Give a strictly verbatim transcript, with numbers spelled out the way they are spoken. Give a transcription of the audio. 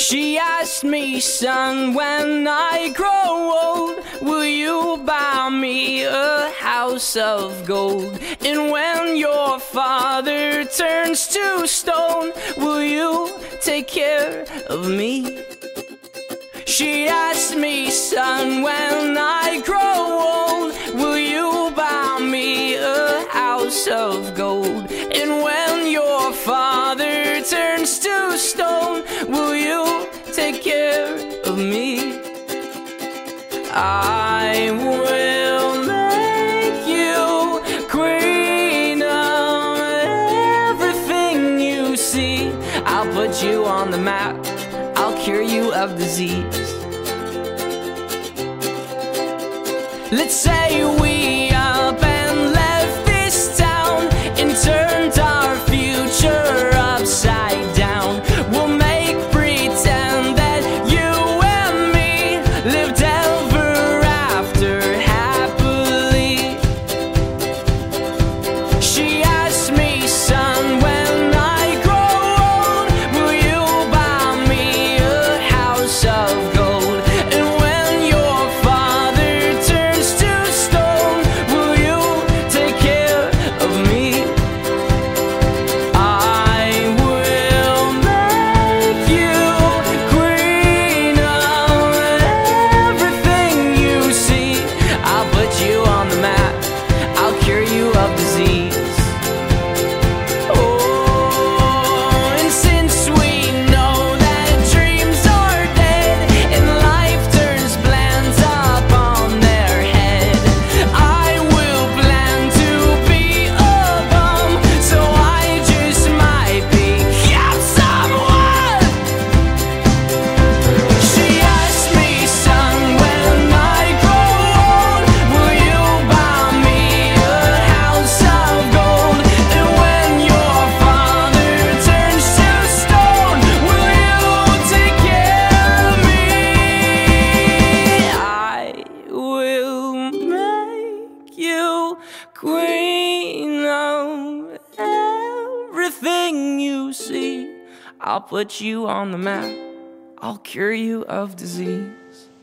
She asked me, son, when I grow old, will you buy me a house of gold? And when your father turns to stone, will you take care of me? She asked me, son, when I grow old, will you buy me a house of gold? And when your father turns to stone, will you take care of me? I will make you queen of everything you see. I'll put you on the map, I'll cure you of disease. Let's say we up and left this town and turned our future upside down. We'll make pretend that you and me lived ever after happily. She asked me, son, when I grow old, will you buy me a house of gold? And when your father turns to stone, will you take care of me? I will make you queen of everything you see. I'll put you on the map, I'll cure you of disease. Oh, and since we know that dreams are dead and life turns plans up on their head, I will plan to be a bum, so I just might pick out someone. She asked me, son, when I grow old, will you buy me a house of gold? And when your father turns to stone, will you take care of me? I will make you queen of everything you see. I'll put you on the map, I'll cure you of disease.